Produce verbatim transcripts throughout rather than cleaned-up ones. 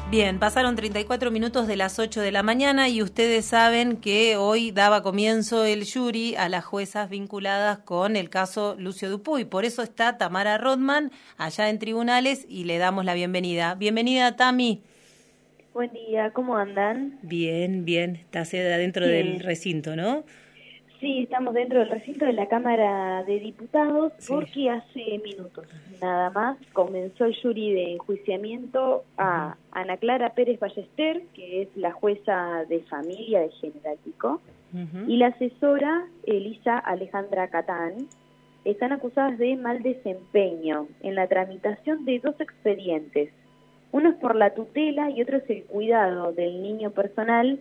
Bien, pasaron treinta y cuatro minutos de las ocho de la mañana y ustedes saben que hoy daba comienzo el jury a las juezas vinculadas con el caso Lucio Dupuy. Por eso está Tamara Rodman allá en tribunales y le damos la bienvenida. Bienvenida, Tami. Buen día, ¿cómo andan? Bien, bien. Estás adentro Bien. del recinto, ¿no? Sí, estamos dentro del recinto de la Cámara de Diputados Sí. porque hace minutos nada más comenzó el jury de enjuiciamiento a uh-huh. Ana Clara Pérez Ballester, que es la jueza de familia de General Pico, uh-huh. y la asesora Elisa Alejandra Catán. Están acusadas de mal desempeño en la tramitación de dos expedientes. Uno es por la tutela y otro es el cuidado del niño personal,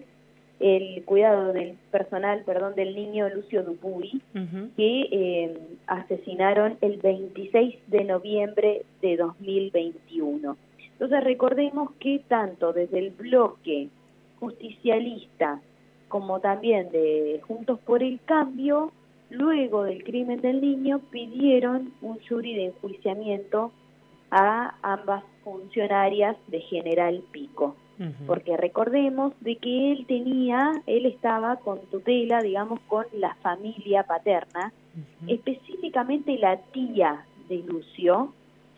el cuidado del personal, perdón, del niño Lucio Dupuy, uh-huh. que eh, asesinaron el veintiséis de noviembre de dos mil veintiuno. Entonces recordemos que tanto desde el bloque justicialista como también de Juntos por el Cambio, luego del crimen del niño, pidieron un jury de enjuiciamiento a ambas funcionarias de General Pico. Uh-huh. Porque recordemos de que él tenía, él estaba con tutela, digamos, con la familia paterna, uh-huh. específicamente la tía de Lucio,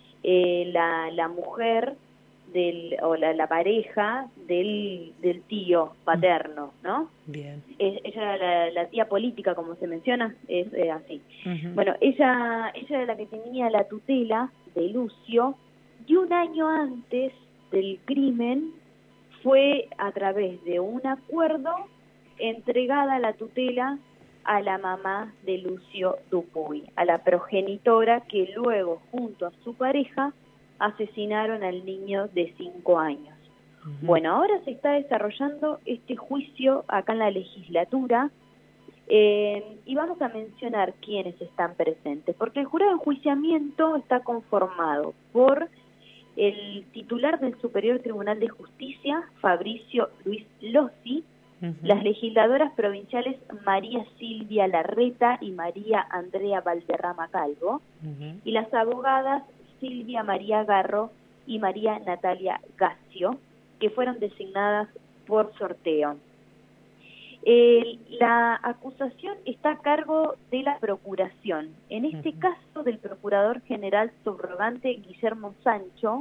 eh, la, la mujer del, o la, la pareja del, del tío paterno, ¿no? Bien. Eh, ella era la, la tía política, como se menciona, es eh, así. Uh-huh. Bueno, ella, ella era la que tenía la tutela de Lucio, y un año antes del crimen fue a través de un acuerdo entregada la tutela a la mamá de Lucio Dupuy, a la progenitora que luego, junto a su pareja, asesinaron al niño de cinco años. Uh-huh. Bueno, ahora se está desarrollando este juicio acá en la legislatura eh, y vamos a mencionar quiénes están presentes, porque el jurado de enjuiciamiento está conformado por el titular del Superior Tribunal de Justicia, Fabricio Luis Lossi, uh-huh. las legisladoras provinciales María Silvia Larreta y María Andrea Valderrama Calvo, uh-huh. y las abogadas Silvia María Garro y María Natalia Gacio, que fueron designadas por sorteo. Eh, la acusación está a cargo de la Procuración, en este uh-huh. caso del Procurador General Subrogante Guillermo Sancho,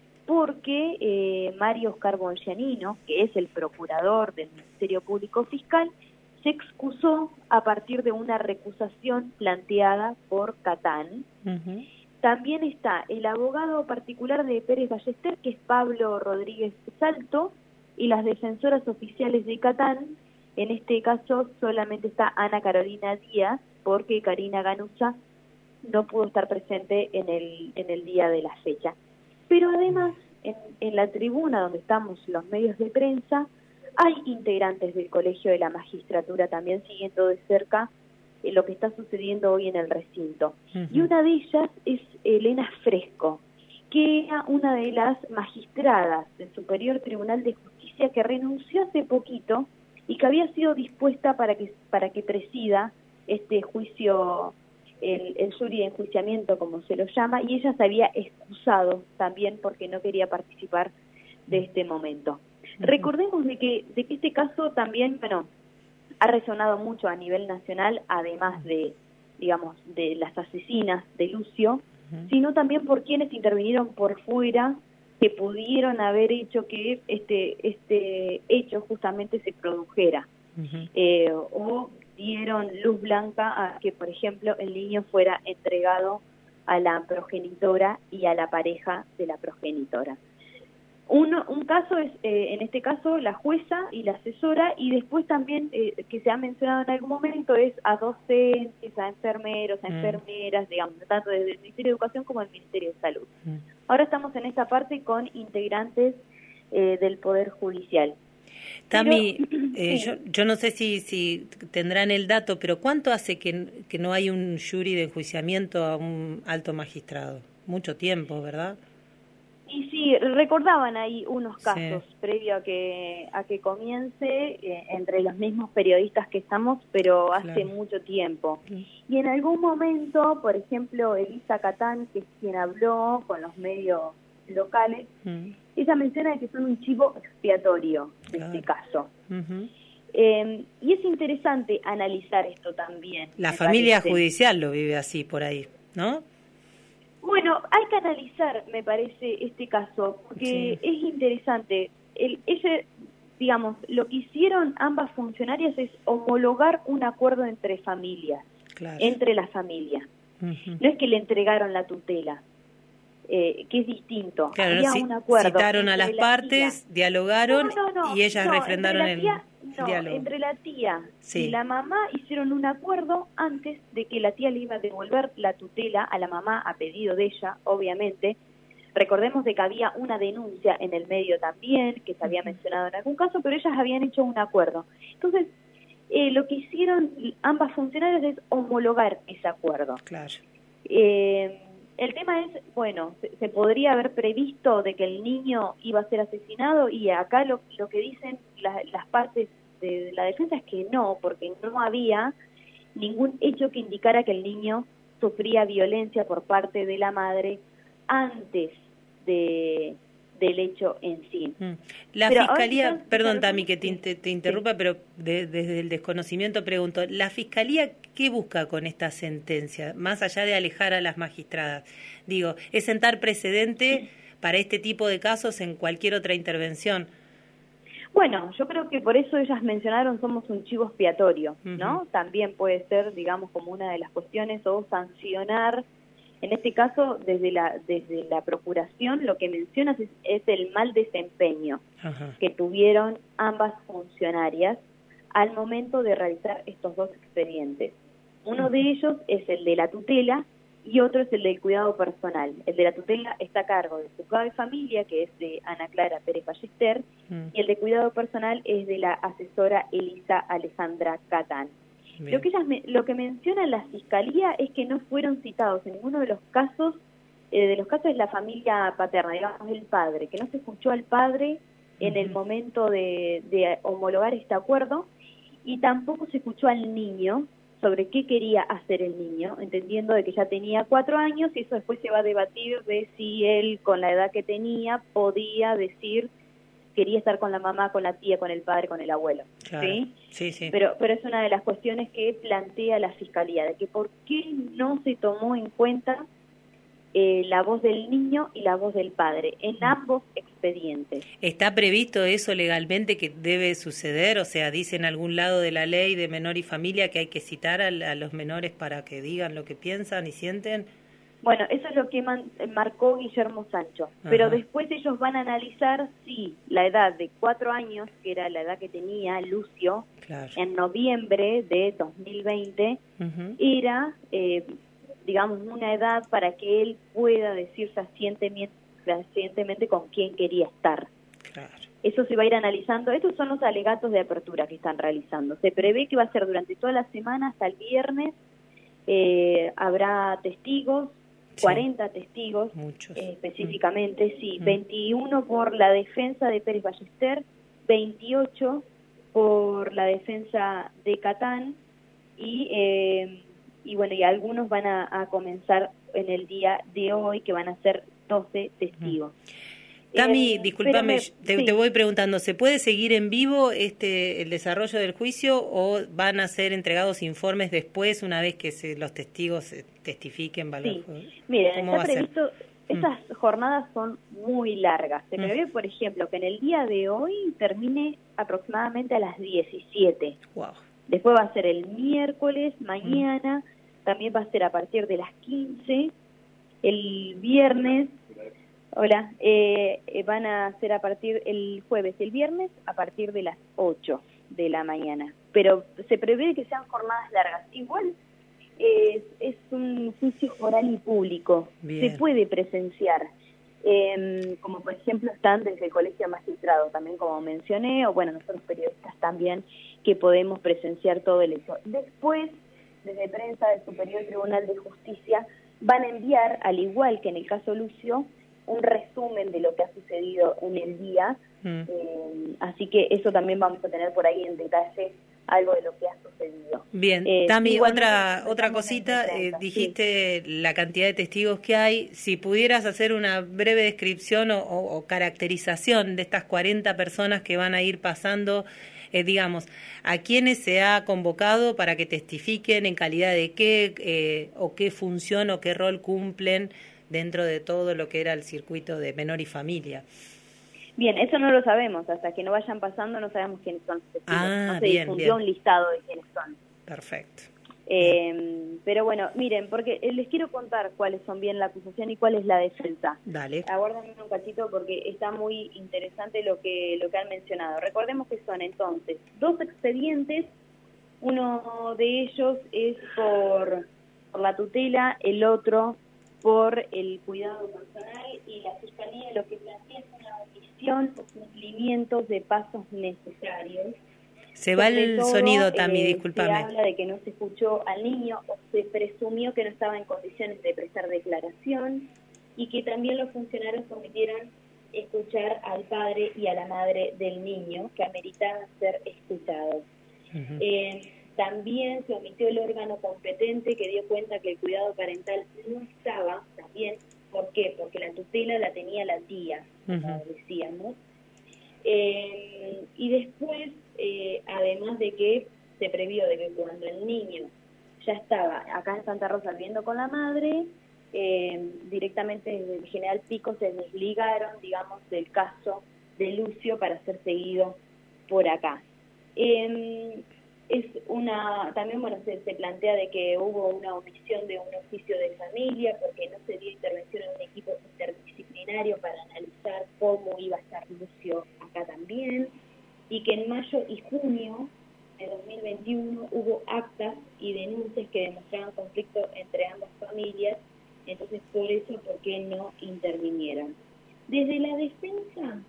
porque eh, Mario Oscar Bongianino, que es el Procurador del Ministerio Público Fiscal, se excusó a partir de una recusación planteada por Catán. Uh-huh. También está el abogado particular de Pérez Ballester, que es Pablo Rodríguez Salto, y las defensoras oficiales de Catán. En este caso solamente está Ana Carolina Díaz, porque Karina Ganuza no pudo estar presente en el, en el día de la fecha. Pero además, en, en la tribuna donde estamos los medios de prensa, hay integrantes del Colegio de la Magistratura también siguiendo de cerca eh, lo que está sucediendo hoy en el recinto. Uh-huh. Y una de ellas es Elena Fresco, que era una de las magistradas del Superior Tribunal de Justicia que renunció hace poquito y que había sido dispuesta para que para que presida este juicio, el, el jury de enjuiciamiento, como se lo llama, y ella se había excusado también porque no quería participar de este momento. Uh-huh. Recordemos de que, de que este caso también, bueno, ha resonado mucho a nivel nacional, además de, digamos, de las asesinas de Lucio, uh-huh. sino también por quienes intervinieron por fuera, que pudieron haber hecho que este este hecho justamente se produjera, uh-huh. eh, o dieron luz blanca a que, por ejemplo, el niño fuera entregado a la progenitora y a la pareja de la progenitora. Uno, un caso es, eh, en este caso, la jueza y la asesora, y después también, eh, que se ha mencionado en algún momento, es a docentes, a enfermeros, a mm. enfermeras, digamos, tanto desde el Ministerio de Educación como el Ministerio de Salud. Mm. Ahora estamos en esta parte con integrantes eh, del Poder Judicial. Tami, pero, eh, sí. yo, yo no sé si, si tendrán el dato, pero ¿cuánto hace que, que no hay un jury de enjuiciamiento a un alto magistrado? Mucho tiempo, ¿verdad? Y sí, recordaban ahí unos casos sí. previo a que a que comience eh, entre los mismos periodistas que estamos, pero hace claro. mucho tiempo. Sí. Y en algún momento, por ejemplo, Elisa Catán, que es quien habló con los medios locales, mm. ella menciona que son un chivo expiatorio en claro. este caso. Uh-huh. Eh, y es interesante analizar esto también. La familia parece. judicial lo vive así por ahí, ¿no? Bueno, hay que analizar, me parece, este caso, porque sí. es interesante. El, ese, digamos, lo que hicieron ambas funcionarias es homologar un acuerdo entre familias, claro. entre las familias. Uh-huh. No es que le entregaron la tutela. Eh, que es distinto. Claro, Había no, un acuerdo. Citaron a las la partes, tía. dialogaron no, no, no, y ellas no, refrendaron entre la tía, el no, diálogo. Entre la tía sí. y la mamá hicieron un acuerdo antes de que la tía le iba a devolver la tutela a la mamá a pedido de ella, obviamente. Recordemos de que había una denuncia en el medio también, que se había mencionado en algún caso, pero ellas habían hecho un acuerdo. Entonces, eh, lo que hicieron ambas funcionarias es homologar ese acuerdo. Claro. Eh, El tema es, bueno, se, se podría haber previsto de que el niño iba a ser asesinado y acá lo, lo que dicen la, las partes de la defensa es que no, porque no había ningún hecho que indicara que el niño sufría violencia por parte de la madre antes de del hecho en sí. La pero Fiscalía, ahora, perdón Tami que te, te, te interrumpa, sí. pero de, desde el desconocimiento pregunto, ¿la Fiscalía qué busca con esta sentencia? Más allá de alejar a las magistradas. Digo, ¿es sentar precedente sí. para este tipo de casos en cualquier otra intervención? Bueno, yo creo que por eso ellas mencionaron somos un chivo expiatorio, ¿no? Uh-huh. También puede ser, digamos, como una de las cuestiones o sancionar. En este caso, desde la desde la Procuración, lo que mencionas es, es el mal desempeño Ajá. que tuvieron ambas funcionarias al momento de realizar estos dos expedientes. Uno Ajá. de ellos es el de la tutela y otro es el del cuidado personal. El de la tutela está a cargo del juzgado de familia, que es de Ana Clara Pérez Ballester, Ajá. y el de cuidado personal es de la asesora Elisa Alejandra Catán. Bien. Lo que ellas me, lo que menciona la Fiscalía es que no fueron citados en ninguno de los casos, eh, de los casos de la familia paterna, digamos el padre, que no se escuchó al padre en uh-huh. el momento de, de homologar este acuerdo, y tampoco se escuchó al niño sobre qué quería hacer el niño, entendiendo de que ya tenía cuatro años, y eso después se va a debatir de si él, con la edad que tenía, podía decir quería estar con la mamá, con la tía, con el padre, con el abuelo, claro. ¿sí? Sí, sí. Pero, pero es una de las cuestiones que plantea la Fiscalía, de que por qué no se tomó en cuenta eh, la voz del niño y la voz del padre en ambos expedientes. ¿Está previsto eso legalmente que debe suceder? O sea, dice en algún lado de la ley de menor y familia que hay que citar a, a los menores para que digan lo que piensan y sienten. Bueno, eso es lo que man, marcó Guillermo Sancho, Ajá. pero después ellos van a analizar si la edad de cuatro años, que era la edad que tenía Lucio, claro. en noviembre de dos mil veinte, uh-huh. era, eh, digamos, una edad para que él pueda decir fehacientemente, fehacientemente con quién quería estar. Claro. Eso se va a ir analizando. Estos son los alegatos de apertura que están realizando. Se prevé que va a ser durante toda la semana hasta el viernes. Eh, habrá testigos. cuarenta sí, testigos eh, específicamente, mm. sí, mm. veintiuno por la defensa de Pérez Ballester, veintiocho por la defensa de Catán y eh, y bueno, y algunos van a, a comenzar en el día de hoy, que van a ser doce testigos. Tami, eh, discúlpame, me, te, sí. te voy preguntando, ¿se puede seguir en vivo este el desarrollo del juicio o van a ser entregados informes después, una vez que se, los testigos testifiquen? Sí, miren, está previsto, estas mm. jornadas son muy largas. Se prevé, mm. por ejemplo, que en el día de hoy termine aproximadamente a las diecisiete. Wow. Después va a ser el miércoles, mañana, mm. también va a ser a partir de las quince, el viernes... Hola, eh, van a ser a partir el jueves y el viernes a partir de las ocho de la mañana. Pero se prevé que sean jornadas largas. Igual eh, es un juicio oral y público. Bien. Se puede presenciar. Eh, como por ejemplo están desde el Colegio Magistrado, también como mencioné, o bueno, nosotros periodistas también, que podemos presenciar todo el hecho. Después, desde prensa del Superior Tribunal de Justicia, van a enviar, al igual que en el caso Lucio, un resumen de lo que ha sucedido en el día, mm. eh, así que eso también vamos a tener por ahí en detalle algo de lo que ha sucedido. Bien, eh, Tami, igual otra otra cosita, eh, dijiste sí. La cantidad de testigos que hay. Si pudieras hacer una breve descripción o, o, o caracterización de estas cuarenta personas que van a ir pasando, eh, digamos, ¿a quiénes se ha convocado para que testifiquen, en calidad de qué, eh, o qué función o qué rol cumplen dentro de todo lo que era el circuito de menor y familia? Bien, eso no lo sabemos, hasta que no vayan pasando no sabemos quiénes son los testigos. Ah, no se bien, difundió bien. un listado de quiénes son. Perfecto. Eh, pero bueno, miren, porque les quiero contar cuáles son bien la acusación y cuál es la defensa. Dale. Aguárdenme un cachito porque está muy interesante lo que, lo que han mencionado. Recordemos que son entonces dos expedientes, uno de ellos es por, por la tutela, el otro por el cuidado personal, y la Fiscalía lo que plantea es una omisión o cumplimientos de pasos necesarios. Se va el todo, sonido, Tami, eh, discúlpame. Se habla de que no se escuchó al niño o se presumió que no estaba en condiciones de prestar declaración, y que también los funcionarios omitieron escuchar al padre y a la madre del niño, que ameritaban ser escuchados. Uh-huh. eh, También se omitió el órgano competente que dio cuenta que el cuidado parental no estaba, también, ¿por qué? Porque la tutela la tenía la tía, como uh-huh. decíamos. Eh, y después, eh, además de que se previó de que cuando el niño ya estaba acá en Santa Rosa viviendo con la madre, eh, directamente desde el General Pico se desligaron, digamos, del caso de Lucio para ser seguido por acá. Eh, Es una, también bueno se, se plantea de que hubo una omisión de un oficio de familia porque no se dio intervención en un equipo interdisciplinario para analizar cómo iba a estar Lucio acá también, y que en mayo y junio de dos mil veintiuno hubo actas y denuncias que demostraban conflicto entre ambas familias, entonces por eso, ¿por qué no intervinieron? Desde la defensa,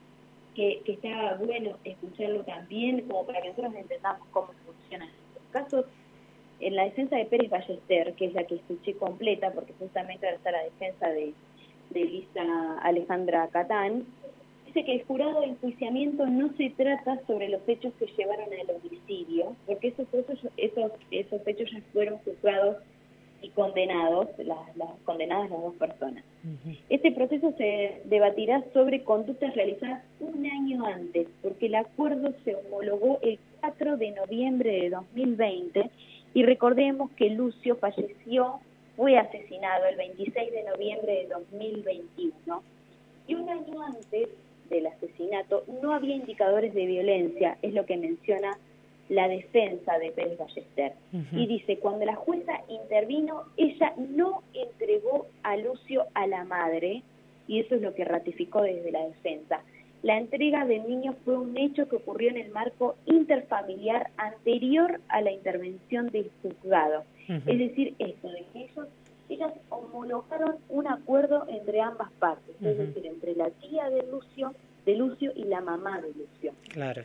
Que, que está bueno escucharlo también, como para que nosotros entendamos cómo funcionan estos casos. En la defensa de Pérez Ballester, que es la que escuché completa, porque justamente ahora está la defensa de, de Lisa Alejandra Catán, dice que el jurado de enjuiciamiento no se trata sobre los hechos que llevaron al homicidio, porque esos, esos, esos, esos hechos ya fueron juzgados y condenados, las, las condenadas las dos personas. Uh-huh. Este proceso se debatirá sobre conductas realizadas un año antes, porque el acuerdo se homologó el cuatro de noviembre de dos mil veinte, y recordemos que Lucio falleció, fue asesinado el veintiséis de noviembre de dos mil veintiuno, y un año antes del asesinato no había indicadores de violencia, es lo que menciona la defensa de Pérez Ballester. Uh-huh. Y dice, cuando la jueza intervino, ella no entregó a Lucio a la madre, y eso es lo que ratificó desde la defensa. La entrega del niño fue un hecho que ocurrió en el marco interfamiliar anterior a la intervención del juzgado. Uh-huh. Es decir, esto de que ellos, ellas homologaron un acuerdo entre ambas partes, uh-huh. es decir, entre la tía de Lucio, de Lucio y la mamá de Lucio. Claro.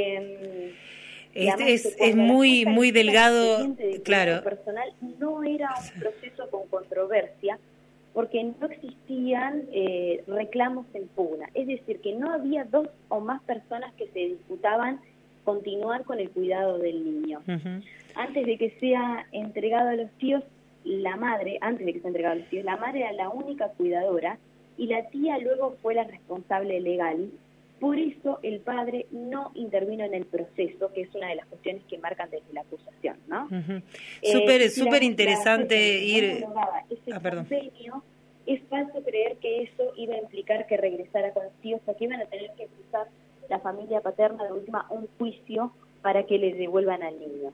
Eh, Es, es, es muy muy delgado, de claro. Personal no era un proceso con controversia porque no existían eh, reclamos en pugna. Es decir, que no había dos o más personas que se disputaban continuar con el cuidado del niño. Uh-huh. Antes de que sea entregado a los tíos, la madre, antes de que sea entregado a los tíos, la madre era la única cuidadora y la tía luego fue la responsable legal. Por eso el padre no intervino en el proceso, que es una de las cuestiones que marcan desde la acusación, ¿no? Uh-huh. Súper, eh, súper interesante ir... Ese ah, perdón. Convenio, es falso creer que eso iba a implicar que regresara con los tíos, porque iban a tener que cruzar la familia paterna de última un juicio para que le devuelvan al niño.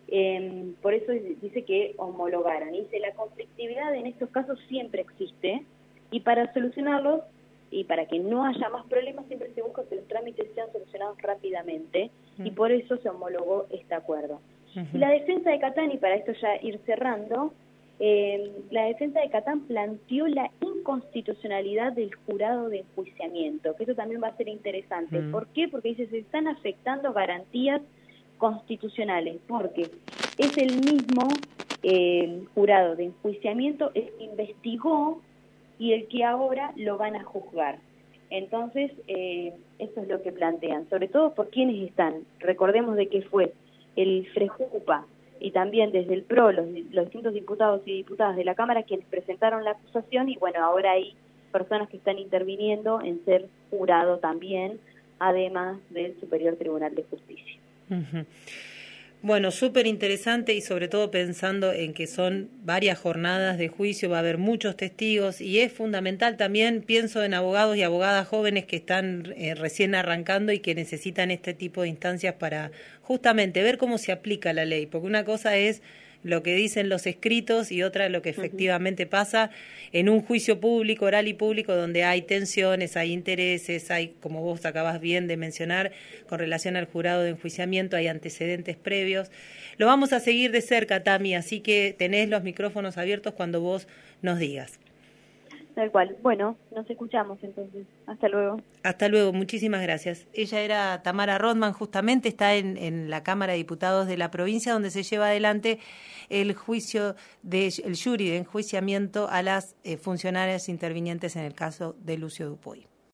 Eh, por eso dice que homologaron. Dice, la conflictividad en estos casos siempre existe, y para solucionarlos, y para que no haya más problemas, siempre se busca que los trámites sean solucionados rápidamente, uh-huh. y por eso se homologó este acuerdo. Uh-huh. Y la defensa de Catán, y para esto ya ir cerrando, eh, la defensa de Catán planteó la inconstitucionalidad del jurado de enjuiciamiento, que eso también va a ser interesante. Uh-huh. ¿Por qué? Porque dice, se están afectando garantías constitucionales, porque es el mismo eh, jurado de enjuiciamiento el que investigó y el que ahora lo van a juzgar. Entonces, eh, eso es lo que plantean, sobre todo por quienes están. Recordemos de que fue el FREJUPA y también desde el P R O, los, los distintos diputados y diputadas de la Cámara quienes presentaron la acusación, y bueno, ahora hay personas que están interviniendo en ser jurado también, además del Superior Tribunal de Justicia. Uh-huh. Bueno, súper interesante, y sobre todo pensando en que son varias jornadas de juicio, va a haber muchos testigos, y es fundamental también, pienso en abogados y abogadas jóvenes que están eh, recién arrancando y que necesitan este tipo de instancias para justamente ver cómo se aplica la ley, porque una cosa es lo que dicen los escritos y otra lo que efectivamente pasa en un juicio público, oral y público, donde hay tensiones, hay intereses, hay, como vos acabas bien de mencionar, con relación al jurado de enjuiciamiento, hay antecedentes previos. Lo vamos a seguir de cerca, Tami, así que tenés los micrófonos abiertos cuando vos nos digas. Tal cual. Bueno, nos escuchamos entonces. Hasta luego. Hasta luego, muchísimas gracias. Ella era Tamara Rodman, justamente está en, en la Cámara de Diputados de la provincia, donde se lleva adelante el juicio de el jury de enjuiciamiento a las eh, funcionarias intervinientes en el caso de Lucio Dupuy.